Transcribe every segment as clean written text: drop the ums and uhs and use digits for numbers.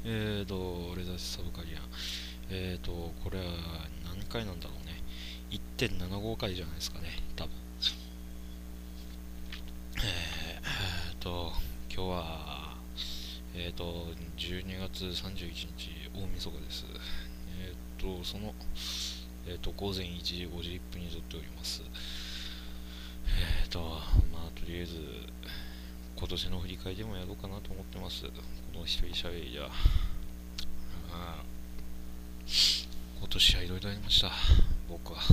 俺たちサブカリアン。これは何回なんだろうね。1.75 回じゃないですかね、多分。今日は、12月31日、大晦日です。その、午前1時51分に撮っております。とりあえず、今年の振り返りでもやろうかなと思ってます。この一人喋りじゃ。今年はいろいろありました。僕は。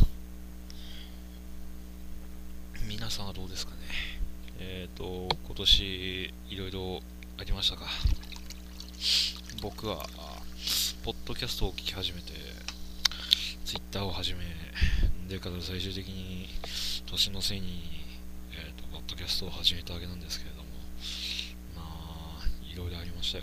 皆さんはどうですかね。今年いろいろありましたか。僕は、ポッドキャストを聞き始めて、ツイッターを始め、でから最終的に年のせいに、ポッドキャストを始めたわけなんですけれども、まあ、いろいろありましたよ。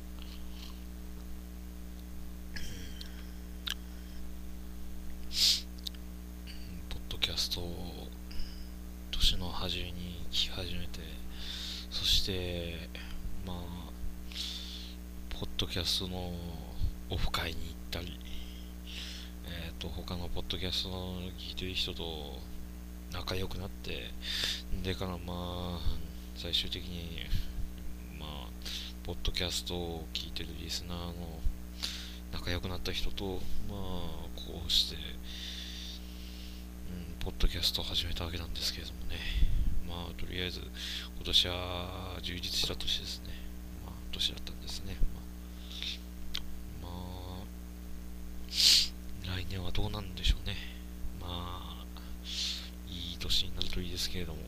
ポッドキャストを年の初めに聞き始めて、そしてまあポッドキャストのオフ会に行ったり、他のポッドキャストの聞いてる人と仲良くなって、でから最終的にポッドキャストを聞いてるリスナーの仲良くなった人とこうして、ポッドキャストを始めたわけなんですけれどもね。とりあえず今年は充実した年ですね。年だったんですね。来年はどうなんでしょうね。いい年になるといいですけれども、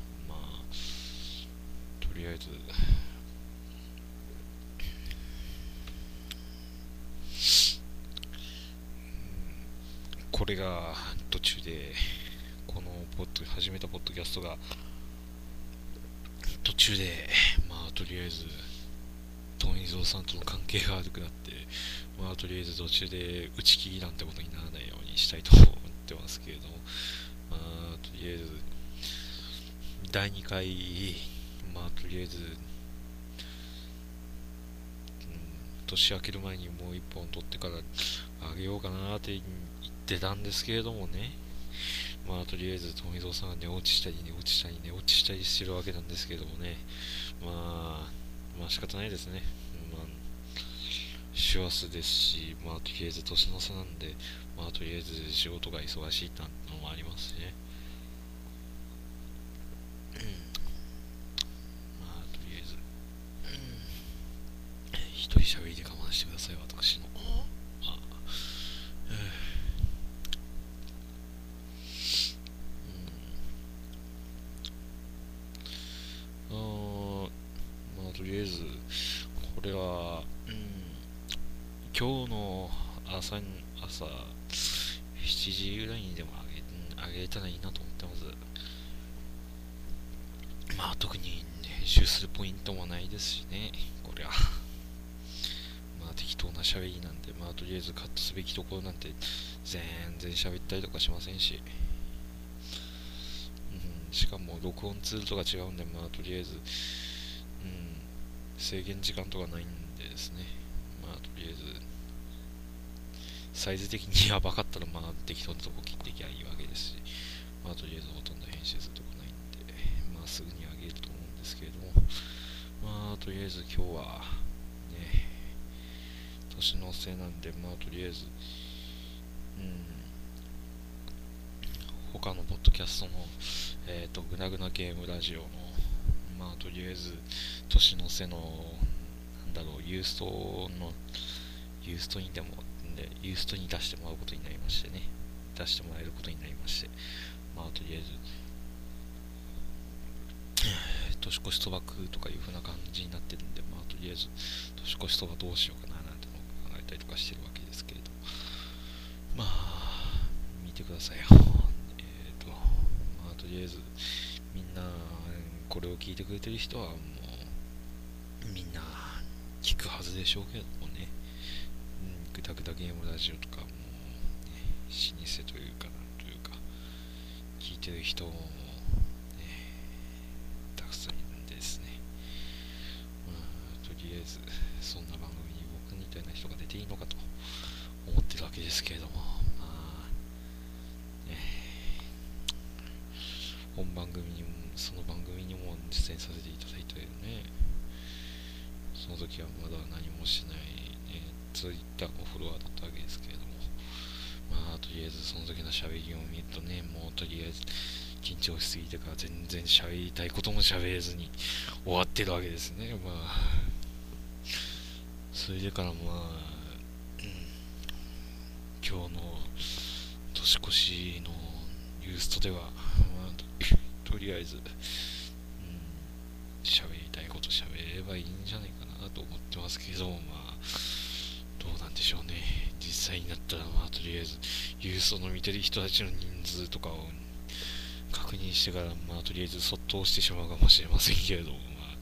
とりあえず、これが途中で、この始めたポッドキャストが途中で、とりあえずトンイゾーさんとの関係が悪くなって、とりあえず途中で打ち切りなんてことにならないようにしたいと思ってますけれども、とりあえず第2回、とりあえず、年明ける前にもう1本取ってからあげようかなって言ってたんですけれどもね。とりあえず富蔵さんが寝落ちしたりしてるわけなんですけれどもね。仕方ないですね。師走ですし、とりあえず年の差なんで、とりあえず仕事が忙しいってのもありますしね。とりあえず、一人喋りで我慢してください、私の。とりあえず、これは、今日の朝7時ぐらいにでもあげれたらいいなと思ってます。特に編集するポイントもないですしね、これは。適当な喋りなんで、とりあえずカットすべきところなんて全然喋ったりとかしませんし、しかも録音ツールとか違うんで、とりあえず、制限時間とかないんでですね、とりあえず、サイズ的にやばかったら、適当なとこ切っていきゃいいわけですし、とりあえずほとんど編集するとこないんで、すぐにあげると思うんですけれども、とりあえず今日は、ね、年のせいなんで、とりあえず、他のポッドキャストの、グナグナゲームラジオの、とりあえず、年の瀬の、ユーストの、ユーストにでも、ユーストに出してもらうことになりましてね。出してもらえることになりまして、とりあえず、年越しそば食うとかいう風な感じになってるんで、とりあえず、年越しそばどうしようかななんてのを考えたりとかしてるわけですけれど、見てくださいよ。とりあえず、みんな、これを聞いてくれてる人はもう、みんな、聞くはずでしょうけどもね。グダグダゲームラジオとかもう、老舗というかなんというか聞いてる人も、たくさんいるんでですね。とりあえずそんな番組に僕にれていいのかと思ってるわけですけれども、まあね、本番組にもその番組にも出演させていただいたよね。その時はまだ何もしない、ね、Twitter のフォロワーだったわけですけれども、まあとりあえずその時の喋りを見るとね、もうとりあえず緊張しすぎてから全然喋りたいことも喋れずに終わってるわけですね。まあそれでからまあ、今日の年越しのユーストでは、まあ、とりあえず喋りたいこと喋ればいいんじゃないかなと思ってますけど、まあどうなんでしょうね。実際になったらまあとりあえずユーストの見てる人たちの人数とかを確認してからまあとりあえずそっと押してしまうかもしれませんけれども、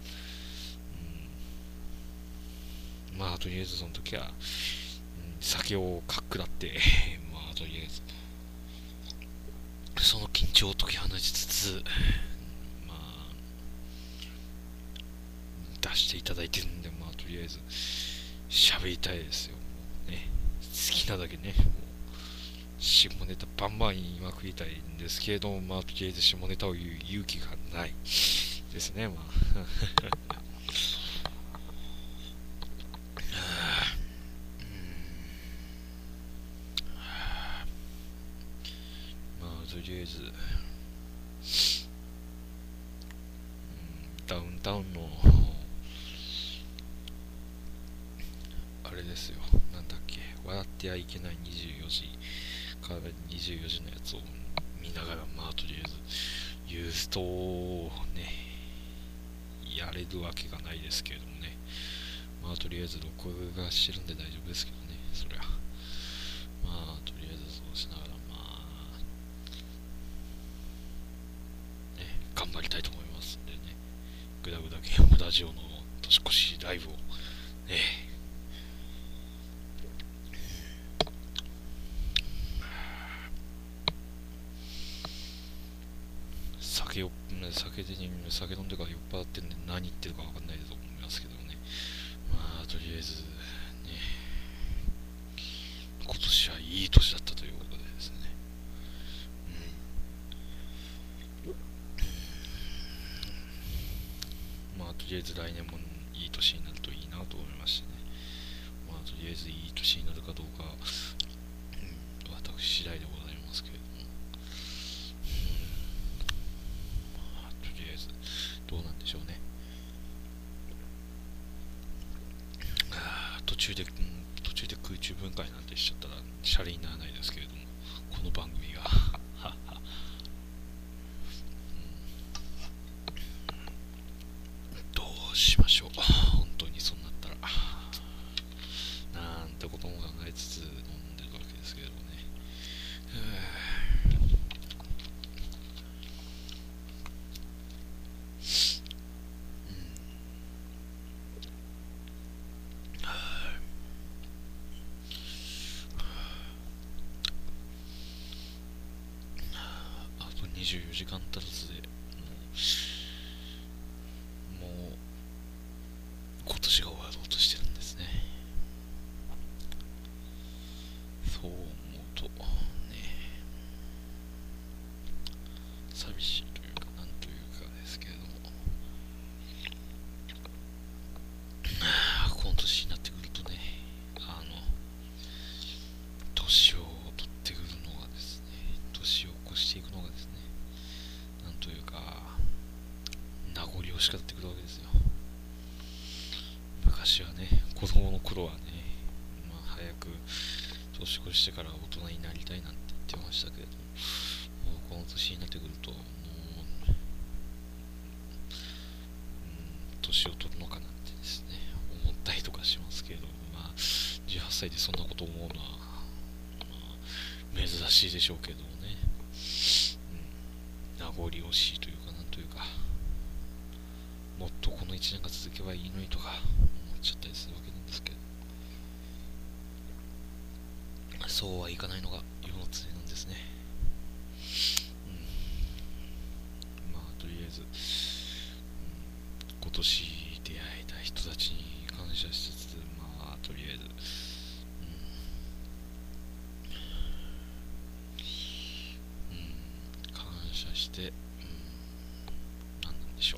まあとりあえずその時は、酒をかっくらってまあとりあえずその緊張を解き放ちつつ、まあ出していただいてるんで、まあとりあえず喋りたいですよ。もうね、好きなだけね、もう下ネタバンバン言いまくりたいんですけれども、まあとりあえず下ネタを言う勇気がないですね。まあまあとりあえず、ダウンタウンのあれですよ、なんだっけ、笑ってはいけない24時から24時のやつを見ながら、まあとりあえずユーストをねやれるわけがないですけれどもね、まあとりあえず録画してるんで大丈夫ですけどね、そりゃまあとりあえずそうしながらまあね頑張りたいと思いますんでね、グダグダゲームラジオの年越しライブをね酒飲んでから酔っ払ってんで何言ってるか分かんないと思いますけどね、まあとりあえずね今年はいい年だったということでですね、まあとりあえず来年もいい年になるといいなと思いましてね、まあとりあえずいい年になるかどうか、私次第でございますけれども、まあとりあえずどうなんでしょうね。途中で空中分解なんてしちゃったらシャレにならないですけれども、この番組がどうしましょう、本当にそうなったらなんてことも考えつつ飲んでるわけですけれどもね。あと24時間経たずでもう今年が終わろうとしてるんですね。そう思うとね、寂しいというかなんというかですけれども、この年になってくるとね、年を取ってくるのがですね、年を越していくのがですね、なんというか名残惜しくなってくるわけですよ。昔はね、子供の頃はね、まあ、早く年越してから大人になりたいなんて言ってましたけれども、もうこの年になってくるともう、年を取るのかなんてですね思ったりとかしますけれども、まあ18歳でそんなこと思うのは、まあ、珍しいでしょうけどもね、名残惜しいというかなんというか、もっとこの1年が続けばいいのにとか思っちゃったりするわけなんですけど、そうはいかないのが世の常なんですね。まあとりあえず、今年出会えた人たちに感謝しつつ、まあとりあえずで、何なんでしょう。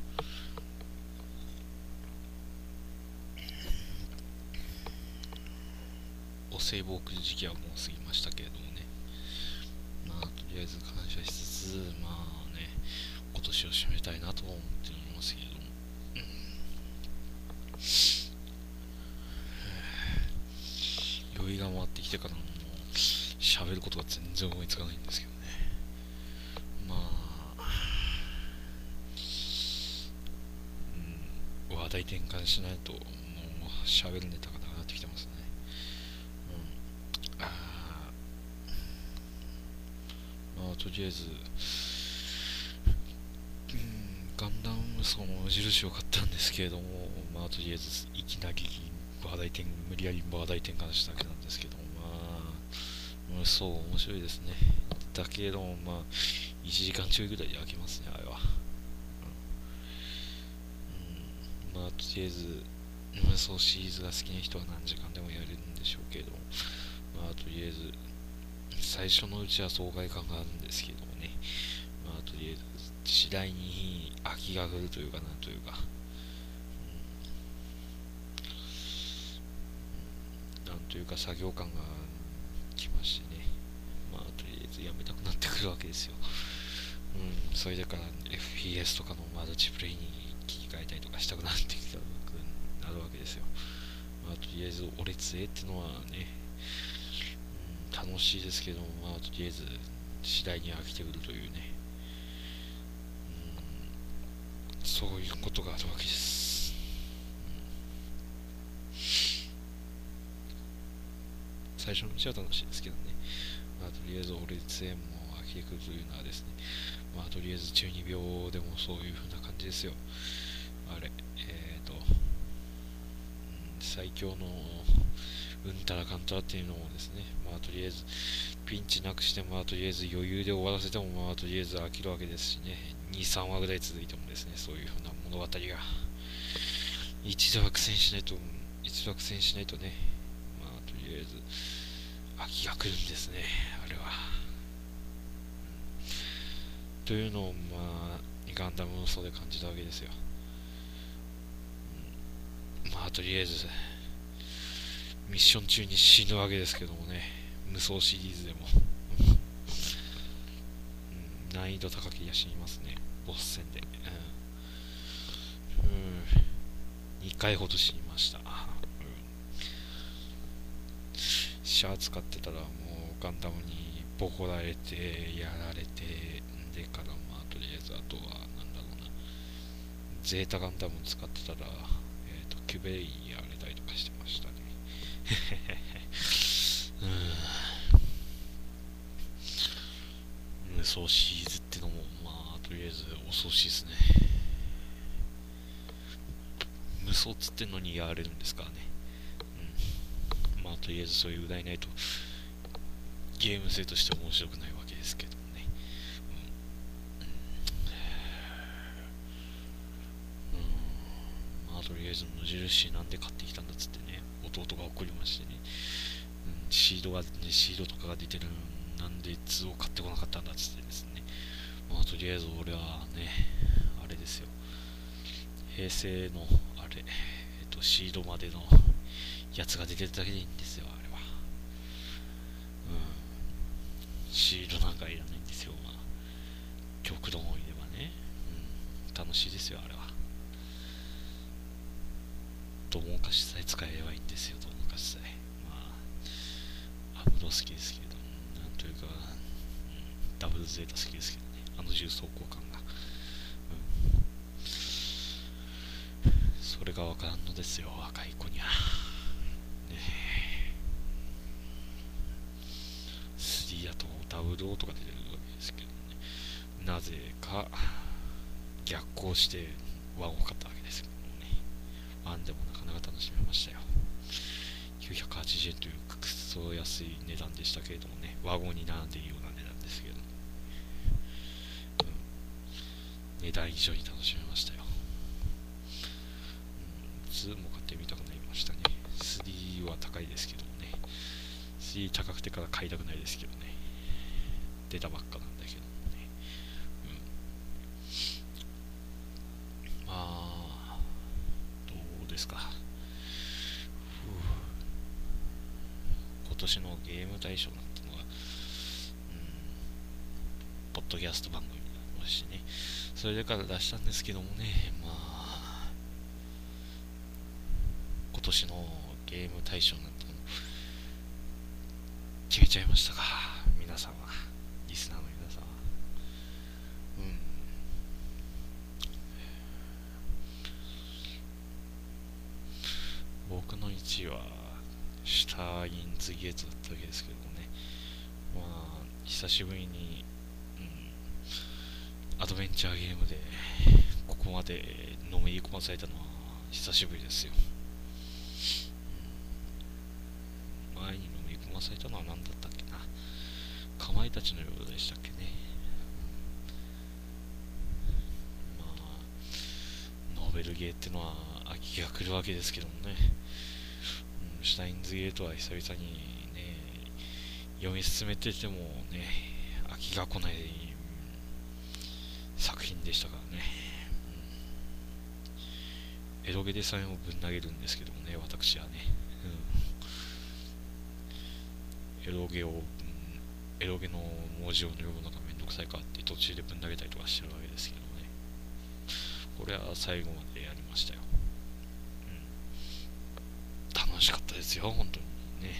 お歳暮を送る時期はもう過ぎましたけれどもね、まあとりあえず感謝しつつ、まあね、今年を締めたいなと思っておりますけれども、酔いが回ってきてからも喋ることが全然思いつかないんですけどね。まあ、話題転換しないともう喋るネタがなくなってきてますね。まあとりあえず、ガンダム無の無印を買ったんですけれども、まあとりあえずいきなり無理やり話題転換しただけなんですけども、まあ無双面白いですね。だけども、まあ1時間ちょいぐらいで飽きますね、あれは。まあとりあえず無双シリーズが好きな人は何時間でもやれるんでしょうけれども、まあとりあえず最初のうちは爽快感があるんですけどもね、まあとりあえず次第に飽きが来るというか、なんというか、なんというか作業感がきましてね、まあとりあえずやめたくなってくるわけですよ。それだから FPS とかのマルチプレイに切り替えたりとかしたくなってきたなるわけですよ。まあとりあえず俺杖ってのはね、楽しいですけども、まあとりあえず次第に飽きてくるというね、そういうことがあるわけです。最初のうちは楽しいですけどね、まあとりあえず俺杖も飽きてくるというのはですね、まあとりあえず中二病でもそういう風な感じですよ。あれ、最強のうんたらかんたらっていうのもですね、まあとりあえずピンチなくして、まあとりあえず余裕で終わらせても、まあとりあえず飽きるわけですしね、2、3話ぐらい続いてもですね、そういうふうな物語が一度は苦戦しないとね、まあとりあえず飽きが来るんですね、あれは。というのをまあガンダムの層で感じたわけですよ。まあとりあえずミッション中に死ぬわけですけどもね、無双シリーズでも難易度高きや死にますね、ボス戦で。2回ほど死にました。シャア使ってたらもうガンダムにボコられてやられて、でからまあとりあえずあとはなんだろうな、ゼータガンダム使ってたら、キュベインやられたりとかしてましたね。無双シリーズってのもまあとりあえず恐ろしいですね。無双っつってんのにやられるんですからね。まあとりあえずそういう題ないとゲーム性として面白くないわけですけどね。まあとりあえず無印なんで買ってきたんだっつってね、弟が怒りましてね、シードとかが出てる、なんで2を買ってこなかったんだっつってですね、まあとりあえず俺はね、あれですよ、平成のあれ、シードまでのやつが出てるだけでいいんですよ、あれは。シードなんかいらないんですよ、まあ極度もいればね、楽しいですよ、あれは。ドモンカシさえ使えればいいんですよ、ドモンカシさえ。まあアムロ好きですけど、なんというか、ダブルゼータ好きですけどね、あの重装甲感が、それがわからんのですよ、若い子には。ね、3だとダブルオーとか出てるわけですけどね、なぜか逆行して1を買ったわけですけどね、1でもなかなか楽しめましたよ。980円というくそ安い値段でしたけれどもね、ワゴンに並んでいるような値段ですけど、値段以上に楽しめましたよ。2も買ってみたくなりましたね。3は高いですけどもね、3高くてから買いたくないですけどね、出たばっかなんだけどもね、 ですか。今年のゲーム大賞なんてのが、ポッドキャスト番組がありましてね、それでから出したんですけどもね、まあ、今年のゲーム大賞なんてのも決めちゃいましたか、皆さんは、リスナーの皆さんは。僕の1位はシュターインズゲートだったわけですけどもね、まあ久しぶりに、アドベンチャーゲームでここまでのめり込まされたのは久しぶりですよ。前にのめり込まされたのは何だったっけな、かまいたちの夜でしたっけね。まあノーベルゲーってのは飽きが来るわけですけどもね、シュタインズゲートは久々にね読み進めててもね飽きが来ない作品でしたからね、エロゲでさえもぶん投げるんですけどもね、私はね、エロゲの文字を読むのがめんどくさいかって途中でぶん投げたりとかしてるわけですけどね、これは最後までやりましたよ。楽しかったですよ、本当にね。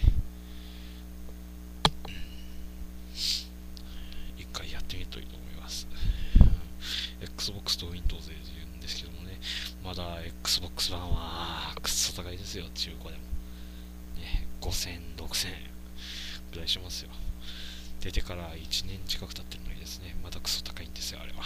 一回やってみるといいと思います。Xbox と Windows で言うんですけどもね、まだ Xbox 版はくっそ高いですよ、中古でも。ね、5000、6000ぐらいしますよ。出てから1年近く経ってるのにですね、まだクソ高いんですよ、あれは。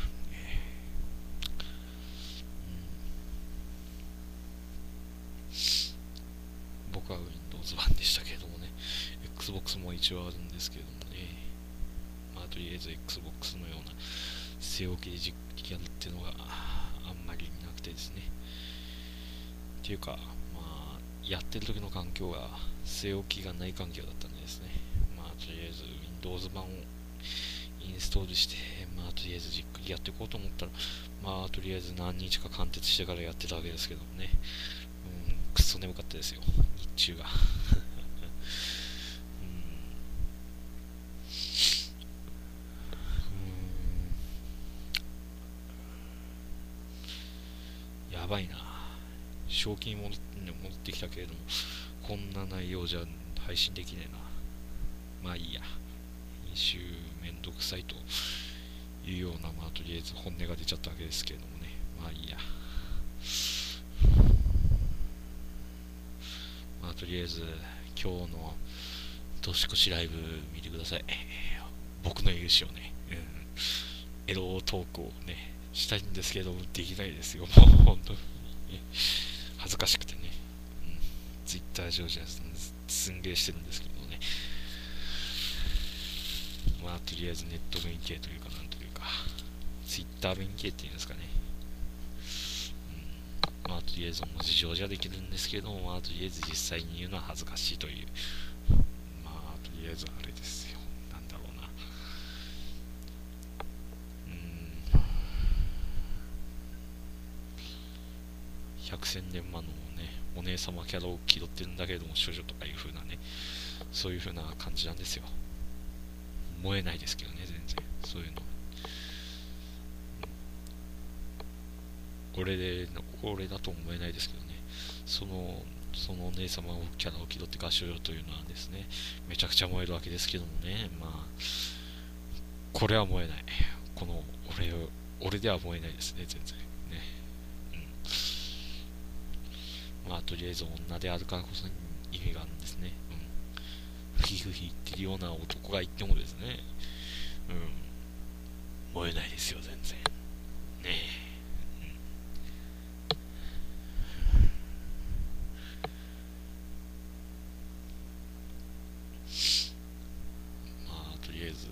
僕は Windows 版でしたけれどもね、Xbox も一応あるんですけれどもね、まあとりあえず Xbox のような据え置きで実機やるっていうのがあんまりなくてですね、っていうか、まあやってる時の環境が据え置きがない環境だったんでですね、まあとりあえず Windows 版をインストールして、まあとりあえずじっくりやっていこうと思ったら、まあとりあえず何日か貫徹してからやってたわけですけどもね、くっそ眠かったですよ、日中が。やばいな、賞金戻ってきたけれども、こんな内容じゃ配信できねえな。まあいいや、編集めんどくさいというような、まあとりあえず本音が出ちゃったわけですけれどもね、まあいいや。まあとりあえず今日の年越しライブ見てください。僕の勇姿をね、エロトークをねしたいんですけどできないですよ、もう本当に恥ずかしくてね、ツイッター上じゃすんげーしてるんですけどね、まあとりあえずネット弁慶というかなんというかツイッター弁慶っていうんですかね、まあとりあえず文字上じゃできるんですけども、まあとりあえず実際に言うのは恥ずかしいという、まあとりあえずあれですよ、なんだろうな、百戦錬磨のねお姉様キャラを気取ってるんだけれども処女とかいう風なね、そういう風な感じなんですよ。燃えないですけどね、全然そういうの、俺だと思えないですけどね、そのお姉様をキャラを気取って合唱というのはですね、めちゃくちゃ燃えるわけですけどもね、まあこれは燃えない、この俺では燃えないですね、全然ね、まあとりあえず女であるからこそ意味があるんですね、ふひふひ言ってるような男が言ってもですね、燃えないですよ全然ね。まあとりあえず、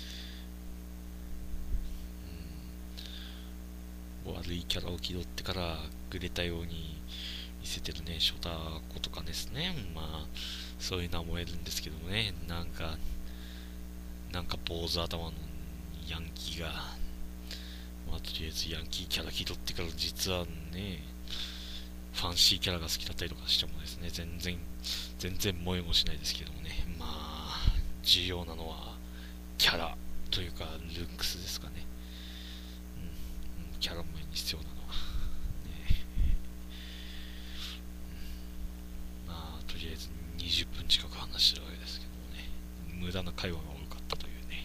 悪いキャラを気取ってからくれたように見せてるねショタコとかですね、まあそういうのは燃えるんですけどね、なんか坊主頭のヤンキーが、まあとりあえずヤンキーキャラ気取ってから実はねファンシーキャラが好きだったりとかしてもですね、全然萌えもしないですけどもね、まあ重要なのはキャラというかルックスですかね。キャラ萌えに必要なのはね。まあとりあえず20分近く話してるわけですけどもね、無駄な会話が多かったというね。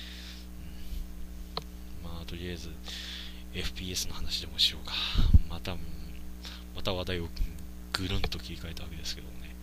まあとりあえず FPS の話でもしようか。また話題をぐるんと切り替えたわけですけどもね。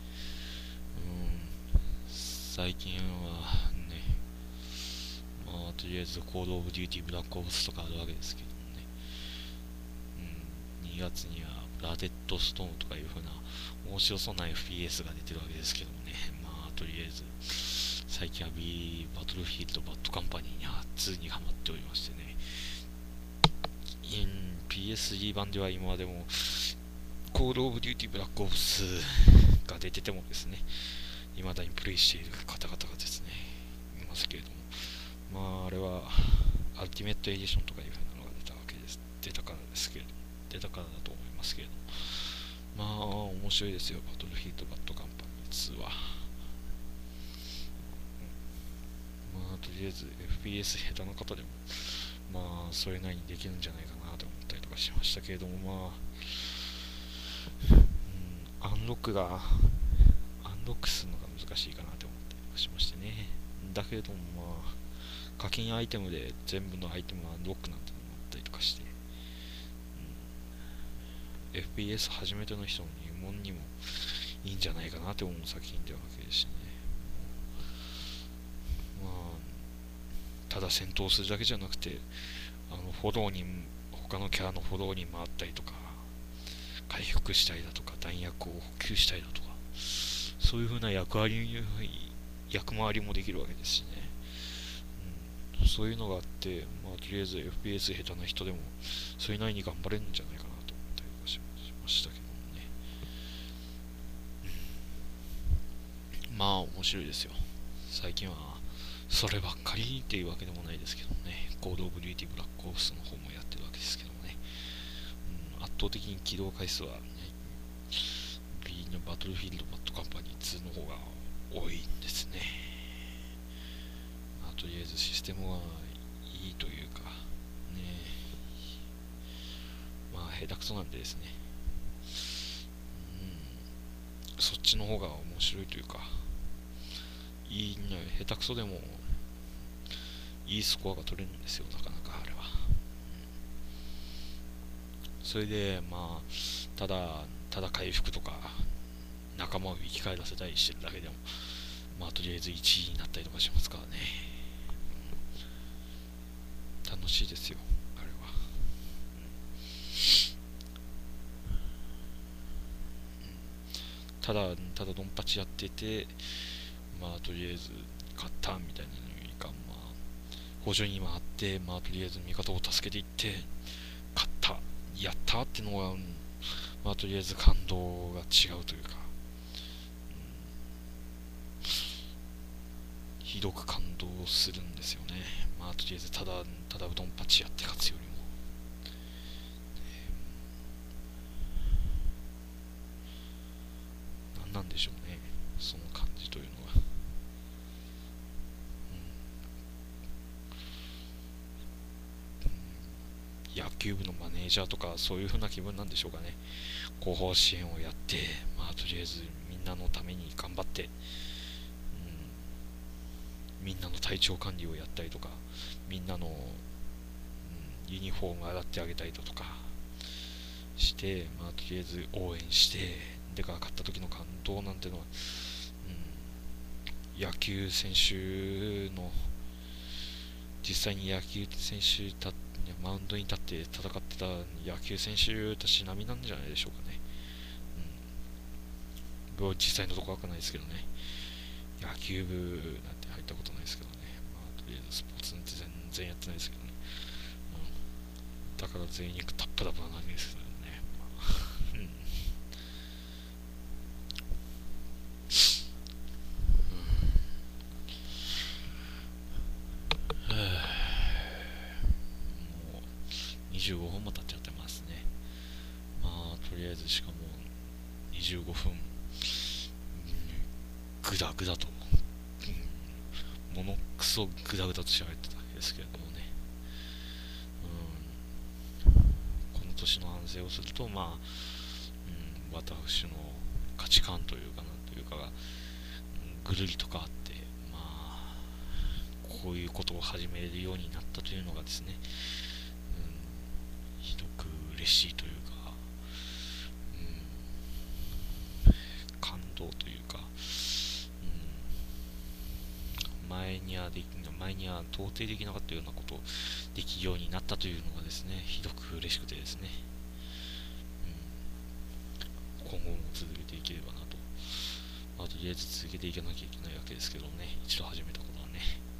最近はね、まあとりあえずコールオブデューティーブラックオプスとかあるわけですけどもね。2月にはブラデッドストーンとかいう風な面白そうな FPS が出てるわけですけどもね。まあとりあえず最近はバトルフィールドバッドカンパニーに2にハマっておりましてね。PS3 版では今までもコールオブデューティーブラックオプスが出ててもですね、未だにプレイしている方々がですね、いますけれども、まああれはアルティメットエディションとかいう風なのが出たからだと思いますけれども、まあ面白いですよ、バトルフィールドバッドカンパニー2は。まあとりあえず FPS 下手な方でもまあそれなりにできるんじゃないかなと思ったりとかしましたけれども、まあ、アンロックするのが難しいかなと思ったりとかしましてね。だけれどもまあ課金アイテムで全部のアイテムはアンロックなんてのもあったりとかして、FPS 初めての人の入門にもいいんじゃないかなと思う作品ではわけですしね。まあただ戦闘するだけじゃなくて、フォローに他のキャラのフォローに回ったりとか、回復したりだとか、弾薬を補給したりだとか、そういう風な役回りもできるわけですしね。そういうのがあって、まあとりあえず FPS 下手な人でもそれなりに頑張れるんじゃないかなと思ったりとかしましたけどもね。まあ面白いですよ。最近はそればっかりっていうわけでもないですけどね、コードオブデューティーブラックオプスの方もやってるわけですけどもね、圧倒的に起動回数は、ね、B のバトルフィールドバッドカンパニー2の方が多いんですね。まあ、とりあえずシステムはいいというかね、まあ下手くそなんでですね、そっちの方が面白いというか、いいね、下手くそでもいいスコアが取れるんですよ、なかなかあれは。それでまあただ回復とか仲間を生き返らせたりしてるだけでも、まあとりあえず1位になったりとかしますからね。楽しいですよ、あれは。ただドンパチやってて、まあとりあえず勝ったみたいなのよりか、まあ補助に回って、まあとりあえず味方を助けていって勝ったやったってのが、まあとりあえず感動が違うというか、ひどく感動するんですよね。まあとりあえずただドンパチやって勝つよりも、何なんでしょうね、その感じというのは。野球部のマネージャーとかそういう風な気分なんでしょうかね。後方支援をやって、まあとりあえずみんなのために頑張って、みんなの体調管理をやったりとか、みんなの、ユニフォーム洗ってあげたりだとかして、まあとりあえず応援して、でか勝った時の感動なんてのは、野球選手の実際に野球選手マウンドに立って戦ってた野球選手たち並みなんじゃないでしょうかね。僕は実際のところわかんないですけどね、野球部なんて入ったことないですけどね、まあ、とりあえずスポーツなんて全然やってないですけどね、だから全員肉タップダプな感じですけどね、もう25分も経っちゃってますね。まあとりあえずしかも25分、グダグダと、ものくそグダグダと喋ってたんですけれどもね、この年の反省をすると、私の価値観というかなんというかが、ぐるりと変わって、こういうことを始めるようになったというのがですね、ひどく嬉しいというか、感動というか、前には到底できなかったようなことをできるようになったというのがですね、ひどく嬉しくてですね、今後も続けていければなと、とりあえず続けていかなきゃいけないわけですけどね、一度始めたことはね、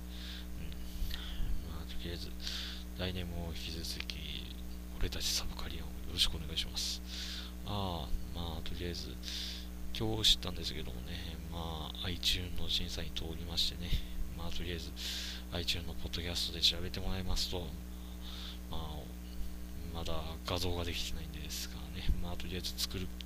とりあえず来年も引き続き俺たちサブカリアンをよろしくお願いします。とりあえず今日知ったんですけどもね、iTunes の審査に通りましてね、とりあえず iTunes のポッドキャストで調べてもらいますと、まだ画像ができてないんですからね、とりあえず作る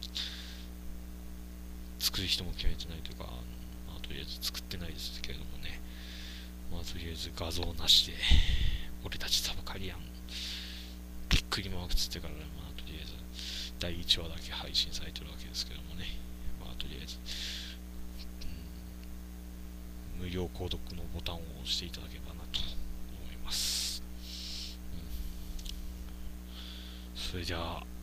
人も決めてないというか、とりあえず作ってないですけれどもね、とりあえず画像なしで、俺たちサブカリアン、びっくりマークつってから、とりあえず第1話だけ配信されてるわけですけどもね、とりあえず、無料購読のボタンを押していただければなと思います。それじゃあ